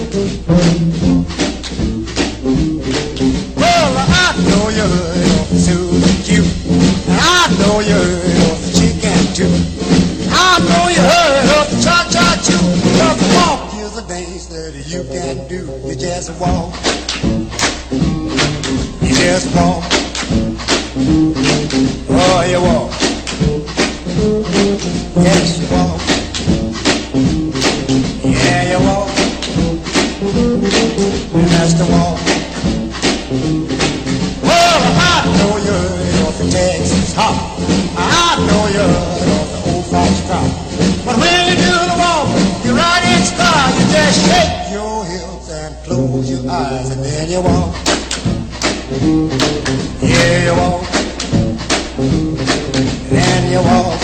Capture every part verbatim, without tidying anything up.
Well, I know you heard of Susie Q, and I know you heard of the chicken too. I know you heard of the cha-cha-choo. Cause the walk is a dance that you can do. You just walk, you just walk, oh you walk, yes you walk, yeah you walk, and that's the walk. Well, I know you heard of the Texas hop, I know you heard of the old fox trot, but when you do the walk, you ride in style. You just shake your hips and close your eyes, and then you walk, yeah you walk, then you walk,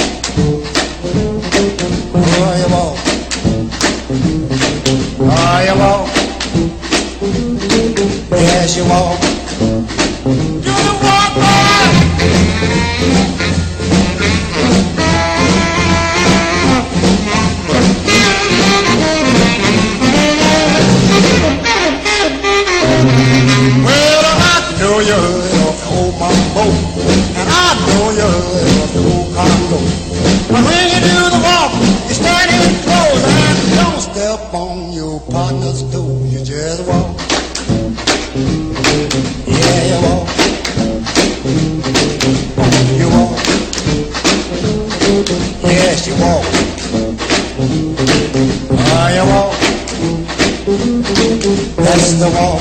oh you walk, oh you walk, yes you walk. Do the walk, boy. Well, I know you heard of the old mambo, and I know you heard of the old Congo. But when you do the walk, you stand in close and don't step on your partner's toe. You just walk, yeah you walk, you walk, yes you walk, oh you walk, that's the walk.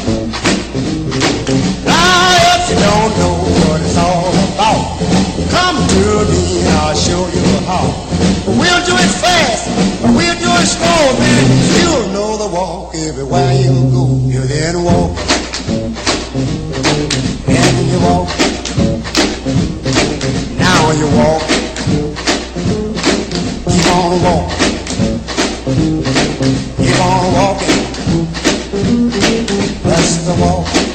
Now if you don't know what it's all about, come to me and I'll show you how. We'll do it fast, we'll do it slow, man. You'll know the walk everywhere you go. You then walk, and you walk, now you walk, keep on walking, keep on walking, that's the walk.